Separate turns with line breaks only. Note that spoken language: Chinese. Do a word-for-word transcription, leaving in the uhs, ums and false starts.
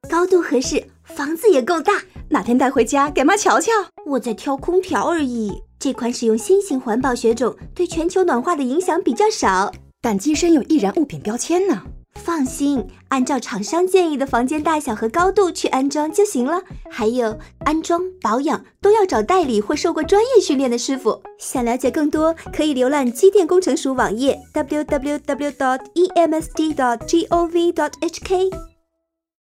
高度合适，房子也够大。
哪天带回家给妈瞧瞧？
我在挑空调而已。这款使用新型环保雪种，对全球暖化的影响比较少。
但机身有易燃物品标签呢。
放心，按照厂商建议的房间大小和高度去安装就行了。还有安装保养都要找代理或受过专业训练的师傅。想了解更多，可以浏览机电工程署网页 double u double u double u dot e m s d dot gov dot h k。